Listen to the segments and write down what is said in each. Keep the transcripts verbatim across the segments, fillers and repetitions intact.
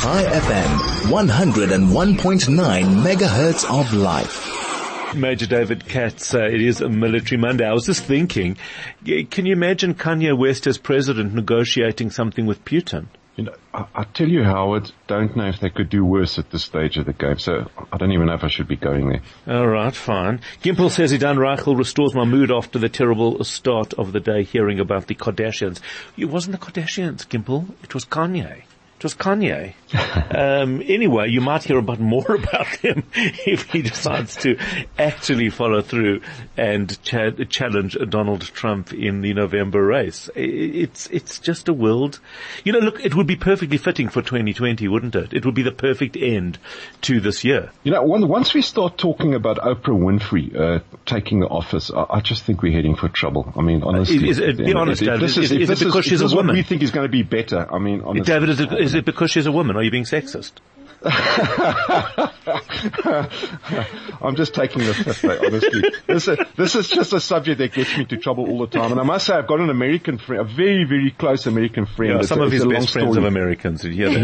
Chai F M, one oh one point nine megahertz of life. Major David Katz, uh, it is a military Monday. I was just thinking, can you imagine Kanye West as president negotiating something with Putin? You know, I, I tell you, Howard, don't know if they could do worse at this stage of the game, so I don't even know if I should be going there. All right, fine. Gimple says Idan Reichel restores my mood after the terrible start of the day hearing about the Kardashians. It wasn't the Kardashians, Gimple. It was Kanye. It was Kanye. um, anyway, you might hear about more about him if he decides to actually follow through and cha- challenge Donald Trump in the November race. It's it's just a world. You know, look, it would be perfectly fitting for twenty twenty, wouldn't it? It would be the perfect end to this year. You know, once we start talking about Oprah Winfrey uh, taking the office, I, I just think we're heading for trouble. I mean, honestly. Is, is, be honest, if, if David. This is, is, is this it because is, she's this a woman? What we think is going to be better. I mean, honestly. David, is it, is it because she's a woman? Are you being sexist? I'm just taking the fifth, mate, honestly. This is, this is just a subject that gets me into trouble all the time. And I must say, I've got an American friend, a very, very close American friend. Yeah, some a, of his best friends story. are Americans. You hear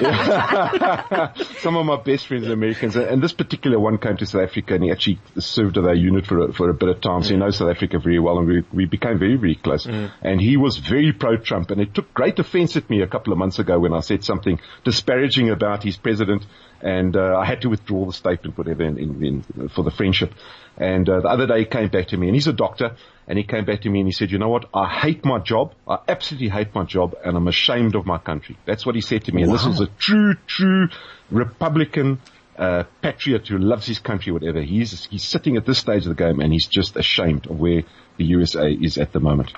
that? Some of my best friends are Americans. And this particular one came to South Africa and he actually served with our unit for a, for a bit of time. So he knows South Africa very well and we, we became very, very close. Mm. And he was very pro-Trump and it took great offense at me a couple of months ago when I said something disparaging about his president. And uh, I had to withdraw the statement, whatever, in, in, in, for the friendship. And uh, the other day he came back to me, and he's a doctor, and he came back to me and he said, you know what, I hate my job, I absolutely hate my job, and I'm ashamed of my country. That's what he said to me. Wow. And this was a true, true Republican uh patriot who loves his country, whatever. He's, he's sitting at this stage of the game, and he's just ashamed of where the U S A is at the moment.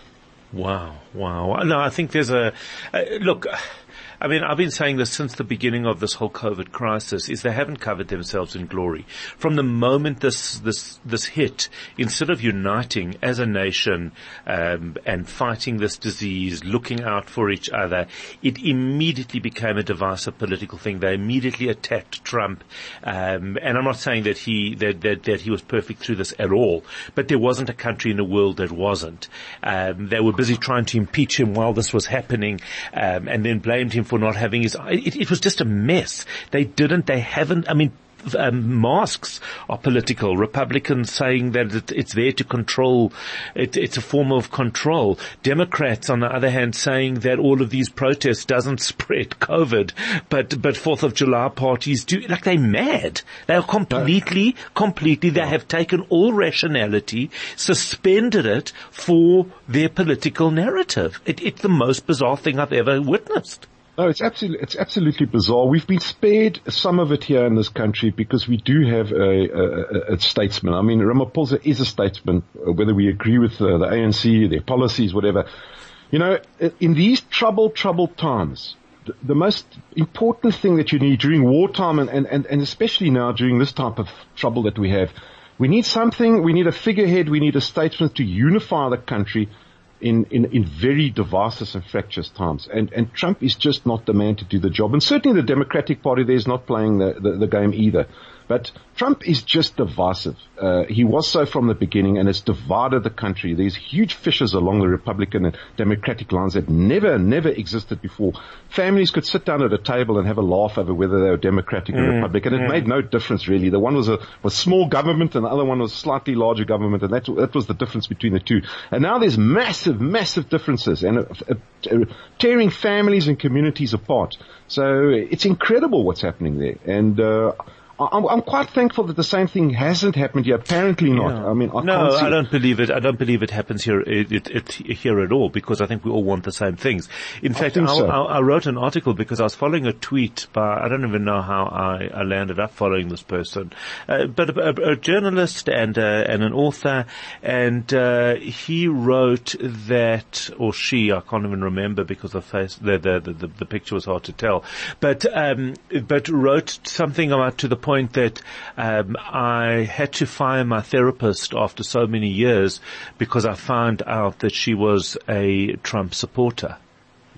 Wow, wow. No, I think there's a, uh, look, I mean, I've been saying this since the beginning of this whole COVID crisis, is they haven't covered themselves in glory. From the moment this, this, this hit, instead of uniting as a nation, um, and fighting this disease, looking out for each other, it immediately became a divisive political thing. They immediately attacked Trump. Um, and I'm not saying that he, that, that, that he was perfect through this at all, but there wasn't a country in the world that wasn't. Um, they were busy trying to impeach him while this was happening, um, and then blamed him for not having his, it, it was just a mess. They didn't, they haven't, I mean, um, masks are political. Republicans saying that it, it's there to control, it, it's a form of control. Democrats, on the other hand, saying that all of these protests doesn't spread COVID, but, but Fourth of July parties do, like they're mad. They are completely, completely, they have taken all rationality, suspended it for their political narrative. It, it's the most bizarre thing I've ever witnessed. No, it's absolutely, it's absolutely bizarre. We've been spared some of it here in this country because we do have a, a, a statesman. I mean, Ramaphosa is a statesman, whether we agree with uh, the A N C, their policies, whatever. You know, in these troubled, troubled times, the, the most important thing that you need during wartime and, and, and, and especially now during this type of trouble that we have, we need something, we need a figurehead, we need a statesman to unify the country in, in, in very divisive and fractious times. And, and Trump is just not the man to do the job. And certainly the Democratic Party there is not playing the, the, the game either. But Trump is just divisive. Uh, he was so from the beginning, and it's divided the country. There's huge fissures along the Republican and Democratic lines that never, never existed before. Families could sit down at a table and have a laugh over whether they were Democratic mm, or Republican. It mm. made no difference really. The one was a was small government, and the other one was slightly larger government, and that that was the difference between the two. And now there's massive, massive differences, and uh, uh, tearing families and communities apart. So it's incredible what's happening there, and. uh I'm, I'm quite thankful that the same thing hasn't happened here. Apparently not. Yeah. I mean, I no, can't see I don't believe it. I don't believe it happens here it, it, it, here at all, because I think we all want the same things. In fact, I, so. I, I wrote an article because I was following a tweet by, I don't even know how I, I landed up following this person, uh, but a, a, a journalist and uh, and an author, and uh, he wrote that, or she, I can't even remember because the face, the the the, the picture was hard to tell, but um, but wrote something about to the point that um, I had to fire my therapist after so many years because I found out that she was a Trump supporter. Yeah.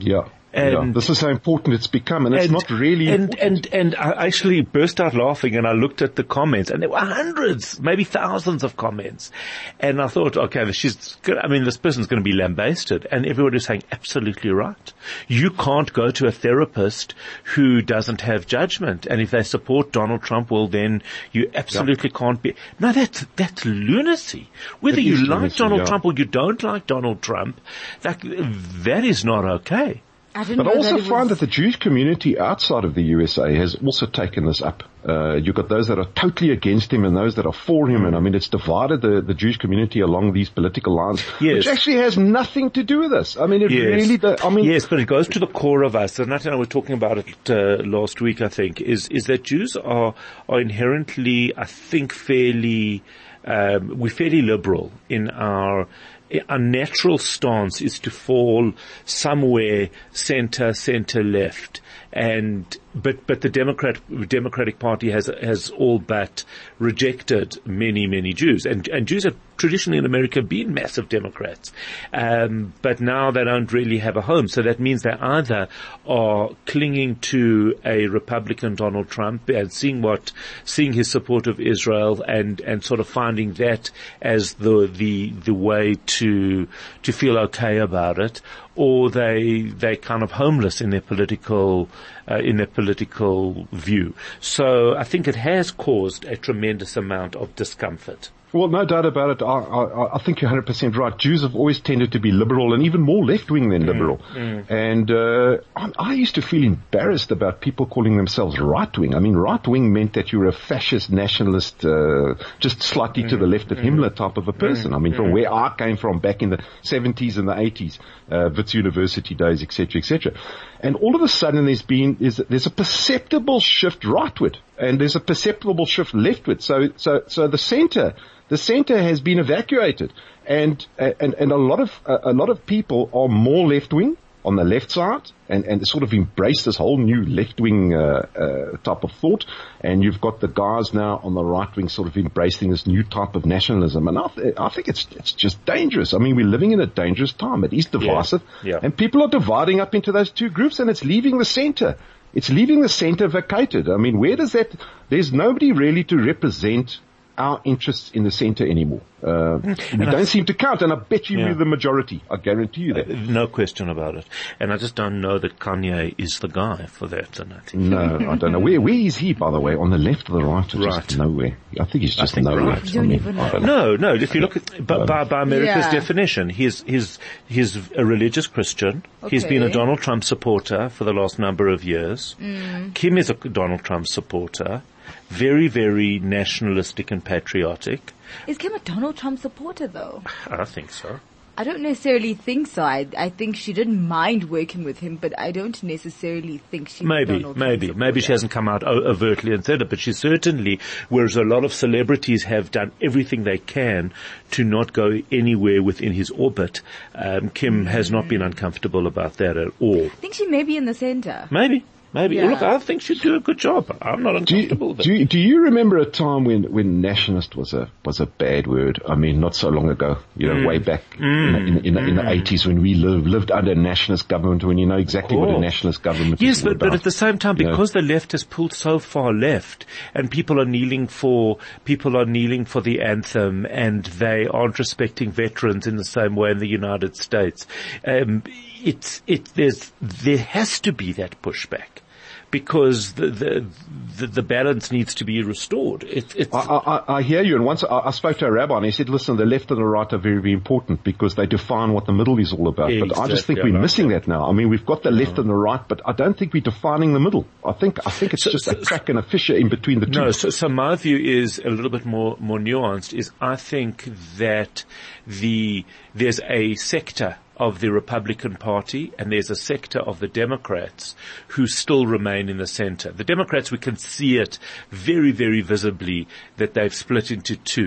And yeah, this is how important it's become, and, and it's not really and, important. And, and I actually burst out laughing, and I looked at the comments, and there were hundreds, maybe thousands of comments. And I thought, okay, she's, I mean, this person's going to be lambasted. And everybody was saying, absolutely right. You can't go to a therapist who doesn't have judgment. And if they support Donald Trump, well, then you absolutely yeah. can't be. No, that's, that's lunacy. Whether it you like lunacy, Donald yeah. Trump or you don't like Donald Trump, that, that is not okay. But I also that find that the Jewish community outside of the U S A has also taken this up. Uh, you've got those that are totally against him and those that are for him. And I mean, it's divided the, the Jewish community along these political lines, yes. which actually has nothing to do with this. I mean, it yes. really, the, I mean. Yes, but it goes to the core of us. And Nat and I were talking about it, uh, last week, I think, is, is that Jews are, are inherently, I think, fairly, um, we're fairly liberal in our, our natural stance is to fall somewhere center, center left. And, but, but the Democrat, Democratic Party has, has all but rejected many, many Jews. And, and Jews have traditionally in America been massive Democrats. Um, but now they don't really have a home. So that means they either are clinging to a Republican Donald Trump and seeing what, seeing his support of Israel and, and sort of finding that as the, the, the way to, to feel okay about it. Or they, they kind of homeless in their political, uh, in their political view. So I think it has caused a tremendous amount of discomfort. Well, no doubt about it. I, I, I think you're one hundred percent right. Jews have always tended to be liberal and even more left-wing than liberal. Mm, mm. And uh, I, I used to feel embarrassed about people calling themselves right-wing. I mean, right-wing meant that you were a fascist nationalist, uh, just slightly mm, to the left of mm, Himmler type of a person. Mm, I mean, from mm. where I came from back in the seventies and the eighties, uh, Wits University days, et cetera, et cetera. And all of a sudden there's been, is, there's a perceptible shift rightward and there's a perceptible shift leftward. So, so, so the center, the center has been evacuated and, and, and a lot of, a lot of people are more left wing on the left side and, and sort of embrace this whole new left wing, uh, uh, type of thought. And you've got the guys now on the right wing sort of embracing this new type of nationalism. And I, th- I think it's, it's just dangerous. I mean, we're living in a dangerous time. It is divisive yeah, yeah. and people are dividing up into those two groups and it's leaving the center. It's leaving the center vacated. I mean, where does that, there's nobody really to represent our interests in the center anymore. Uh, we don't seem to count, and I bet you yeah. we're the majority. I guarantee you that. Uh, no question about it. And I just don't know that Kanye is the guy for that. No, I don't know. Where, where is he, by the way? On the left or the right? Or right. Just nowhere. I think he's just think nowhere. Right. I mean, no, no. If you look at, by, by, by America's yeah. definition, he's, he's, he's a religious Christian. Okay. He's been a Donald Trump supporter for the last number of years. Mm. Kim is a Donald Trump supporter. Very, very nationalistic and patriotic. Is Kim a Donald Trump supporter, though? I think so. I don't necessarily think so. I, I think she didn't mind working with him, but I don't necessarily think she's maybe, a Donald maybe, Trump maybe she hasn't come out overtly and said it, but she certainly, whereas a lot of celebrities have done everything they can to not go anywhere within his orbit, um, Kim mm-hmm. has not been uncomfortable about that at all. I think she may be in the center. Maybe. Maybe. Yeah. Look, I think she'd do a good job. I'm not uncomfortable do you, with it. Do you, do you remember a time when, when nationalist was a, was a bad word? I mean, not so long ago, you know, mm. way back mm. in, the, in, in, the, in the eighties when we lived, lived under a nationalist government, when you know exactly what a nationalist government yes, is but, about. but at the same time, because you know? the left has pulled so far left and people are kneeling for, people are kneeling for the anthem and they aren't respecting veterans in the same way in the United States, um, it's, it, there's, there has to be that pushback. Because the, the the the balance needs to be restored. It, it's I, I, I hear you. And once I, I spoke to a rabbi and he said, listen, the left and the right are very, very important because they define what the middle is all about. Exactly. But I just think we're missing that now. I mean, we've got the left yeah. and the right, but I don't think we're defining the middle. I think I think it's so, just so, a crack and a fissure in between the two. No, so, so my view is a little bit more, more nuanced, is I think that the there's a sector of the Republican Party and there's a sector of the Democrats who still remain in the center. The Democrats, we can see it very, very visibly that they've split into two.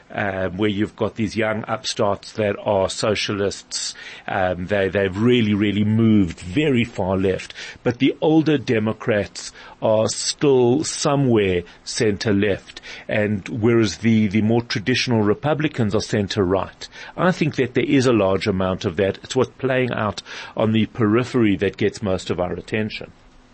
um, where you've got these young upstarts that are socialists. Um, they, they've really, really moved very far left. But the older Democrats are still somewhere center left. And whereas the, the more traditional Republicans are center right. I think that there is a large amount of that. It's what's playing out on the periphery that gets most of our attention.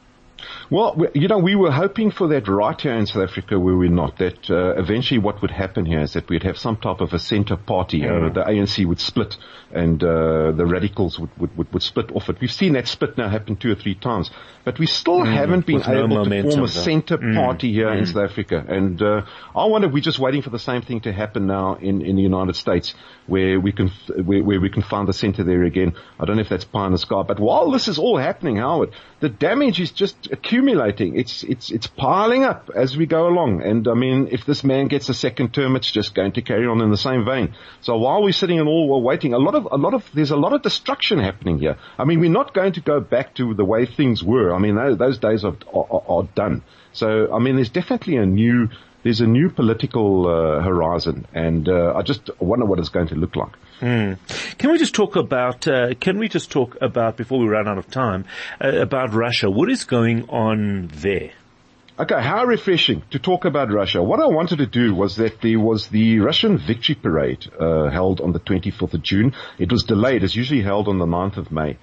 Well, you know, we were hoping for that right here in South Africa, were we not? That uh, eventually what would happen here is that we'd have some type of a centre party. Mm. Uh, the A N C would split and uh, the radicals would, would, would, would split off it. We've seen that split now happen two or three times. But we still mm. haven't been able no to form a centre mm. party here mm. in South Africa. And uh, I wonder if we're just waiting for the same thing to happen now in, in the United States, where we can where, where we can find the centre there again. I don't know if that's pie in the sky. But while this is all happening, Howard, the damage is just accumulating. It's, it's, it's piling up as we go along. And I mean, if this man gets a second term, it's just going to carry on in the same vein. So while we're sitting and all we're waiting, a lot of, a lot of, there's a lot of destruction happening here. I mean, we're not going to go back to the way things were. I mean, those, those days are, are, are done. So, I mean, there's definitely a new, there's a new political uh, horizon, and uh, I just wonder what it's going to look like. Mm. Can we just talk about, uh, can we just talk about, before we run out of time, uh, about Russia? What is going on there? Okay, how refreshing to talk about Russia. What I wanted to do was that there was the Russian Victory Parade uh, held on the twenty-fourth of June. It was delayed. It's usually held on the ninth of May.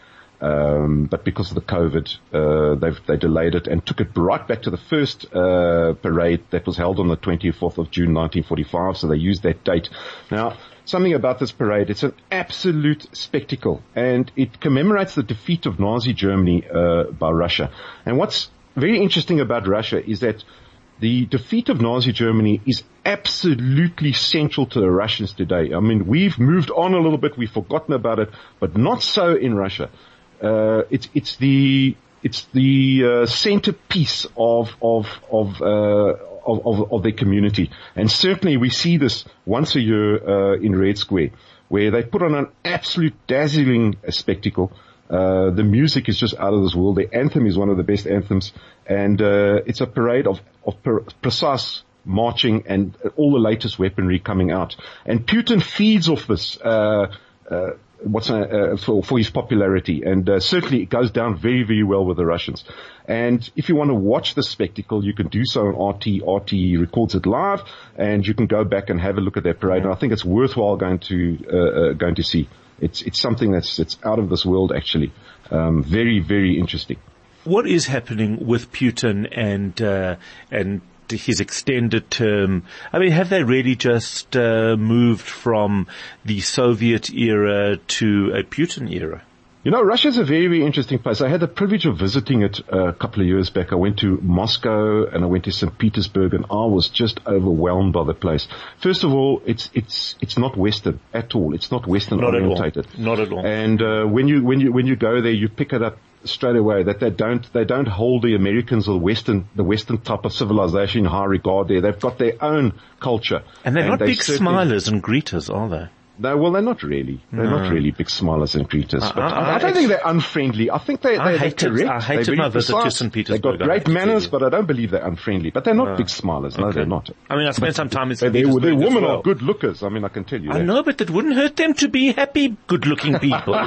Um, but because of the COVID, uh, they've, they delayed it and took it right back to the first, uh, parade that was held on the twenty-fourth of June, nineteen forty-five. So they used that date. Now, something about this parade, it's an absolute spectacle, and it commemorates the defeat of Nazi Germany, uh, by Russia. And what's very interesting about Russia is that the defeat of Nazi Germany is absolutely central to the Russians today. I mean, we've moved on a little bit, we've forgotten about it, but not so in Russia. Uh, it's, it's the, it's the, uh, centerpiece of, of, of, uh, of, of, of their community. And certainly we see this once a year, uh, in Red Square, where they put on an absolute dazzling spectacle. Uh, the music is just out of this world. The anthem is one of the best anthems. And, uh, it's a parade of, of per, precise marching and all the latest weaponry coming out. And Putin feeds off this, uh, uh, what's uh, for, for his popularity, and uh, certainly it goes down very, very well with the Russians. And if you want to watch the spectacle, you can do so on R T. R T records it live, and you can go back and have a look at that parade. And I think it's worthwhile going to uh, uh, going to see. It's it's something that's it's out of this world, actually. Um, very, very interesting. What is happening with Putin and uh, and his extended term? I mean, have they really just uh, moved from the Soviet era to a Putin era? You know, Russia's a very, very interesting place. I had the privilege of visiting it uh, a couple of years back. I went to Moscow and I went to Saint Petersburg, and I was just overwhelmed by the place. First of all, it's it's it's not Western at all. It's not Western not orientated. At all. Not at all. And uh, when you when you when you go there, you pick it up straight away that they don't they don't hold the Americans or Western the Western type of civilization in high regard. There, they've got their own culture, and they're and not they big smilers and greeters, are they? No, well, they're not really. They're no. not really big smilers and greeters. But I, I, I, I don't think they're unfriendly. I think they, I they're hated, correct. I hated they're my visit to Saint They've Petersburg. got great manners, but I don't believe they're unfriendly. But they're not no. big smilers. No, okay. they're not. I mean, I spent but some time in Saint they, Petersburg. Their women well. are good lookers. I mean, I can tell you I that. know, but it wouldn't hurt them to be happy, good-looking people.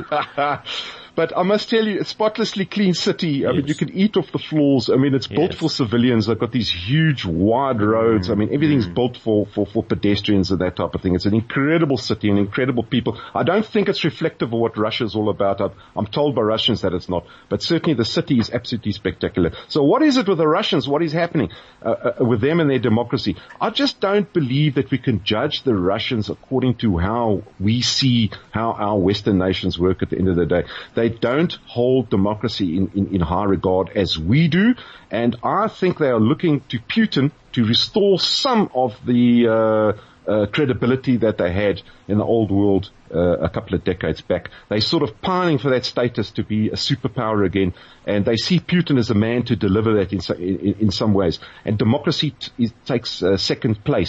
But I must tell you, it's spotlessly clean city. I yes. mean, you can eat off the floors. I mean, it's built yes. for civilians. They've got these huge, wide roads. Mm. I mean, everything's mm. built for, for, for pedestrians and that type of thing. It's an incredible city and incredible people. I don't think it's reflective of what Russia's all about. I'm told by Russians that it's not. But certainly the city is absolutely spectacular. So what is it with the Russians? What is happening uh, uh, with them and their democracy? I just don't believe that we can judge the Russians according to how we see how our Western nations work at the end of the day. They don't hold democracy in, in, in high regard as we do, and I think they are looking to Putin to restore some of the uh, uh, credibility that they had in the old world uh, a couple of decades back. They're sort of pining for that status to be a superpower again, and they see Putin as a man to deliver that in, in, in some ways. And democracy t- is, takes uh, second place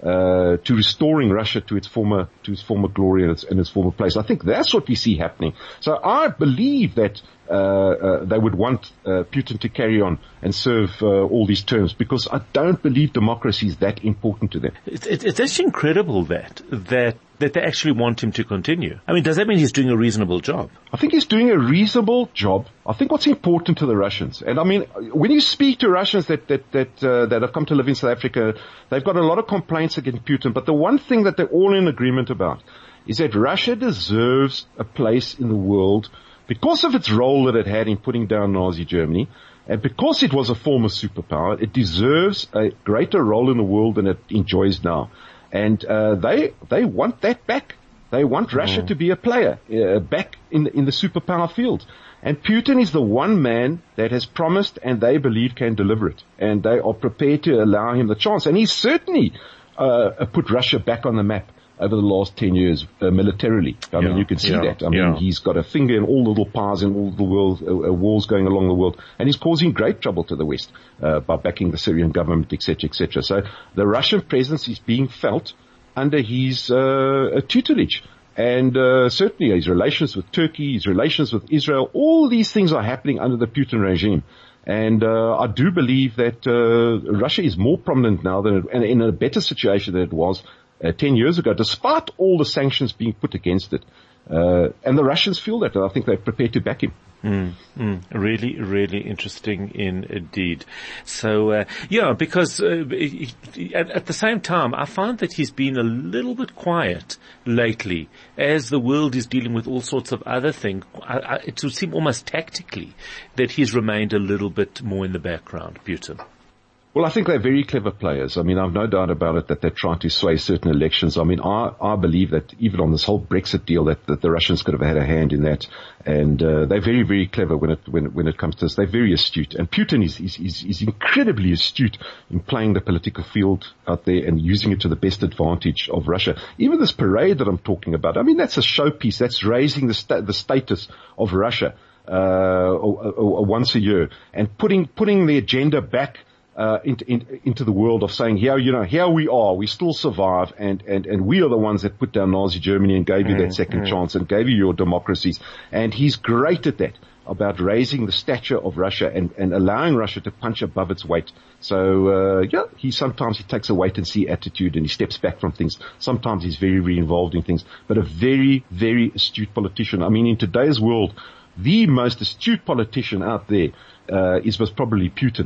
uh, to restoring Russia to its former, to its former glory and its, and its former place. I think that's what we see happening. So I believe that, uh, uh, they would want, uh, Putin to carry on and serve, uh, all these terms, because I don't believe democracy is that important to them. It's, it's actually incredible that, that, that they actually want him to continue. I mean, does that mean he's doing a reasonable job? I think he's doing a reasonable job. I think what's important to the Russians, and I mean, when you speak to Russians that, that, that, uh, that have come to live in South Africa, they've got a lot of complaints against Putin, but the one thing that they're all in agreement about is that Russia deserves a place in the world because of its role that it had in putting down Nazi Germany, and because it was a former superpower. It deserves a greater role in the world than it enjoys now. And, uh, they, they want that back. They want Russia mm. to be a player, uh, back in the, in the superpower field. And Putin is the one man that has promised and they believe can deliver it. And they are prepared to allow him the chance. And he's certainly, uh, put Russia back on the map over the last ten years, uh, militarily. I yeah, mean, you can see yeah, that. I mean, yeah. he's got a finger in all the little powers in all the world, uh, uh, wars going along the world. And he's causing great trouble to the West, uh, by backing the Syrian government, et cetera, et cetera. So the Russian presence is being felt under his, uh, tutelage. And, uh, certainly his relations with Turkey, his relations with Israel, all these things are happening under the Putin regime. And, uh, I do believe that, uh, Russia is more prominent now than, it, and in a better situation than it was Uh, ten years ago, despite all the sanctions being put against it. Uh, and the Russians feel that, and I think they're prepared to back him. Mm, mm, really, really interesting indeed. So, uh, yeah, because uh, at, at the same time, I find that he's been a little bit quiet lately as the world is dealing with all sorts of other things. I, I, it would seem almost tactically that he's remained a little bit more in the background, Putin. Well, I think they're very clever players. I mean, I've no doubt about it that they're trying to sway certain elections. I mean, I, I believe that even on this whole Brexit deal that, that the Russians could have had a hand in that. And, uh, they're very, very clever when it, when, when it comes to this. They're very astute. And Putin is, is, is, is incredibly astute in playing the political field out there and using it to the best advantage of Russia. Even this parade that I'm talking about, I mean, that's a showpiece. That's raising the sta- the status of Russia, uh, or, or, or once a year and putting, putting the agenda back Uh, into, in, into the world of saying, here, you know, here we are, we still survive, and, and, and we are the ones that put down Nazi Germany and gave you that second mm. chance and gave you your democracies. And he's great at that, about raising the stature of Russia and, and allowing Russia to punch above its weight. So, uh, yeah, he sometimes he takes a wait and see attitude and he steps back from things. Sometimes he's very, very involved in things, but a very, very astute politician. I mean, in today's world, the most astute politician out there, uh, is was probably Putin.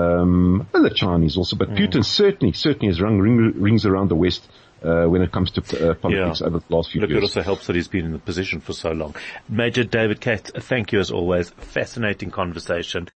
Um, and the Chinese also, but mm. Putin certainly, certainly has rung ring, rings around the West, uh, when it comes to uh, politics yeah. over the last few Look, years. It also helps that he's been in the position for so long. Major David Katz, thank you as always. Fascinating conversation.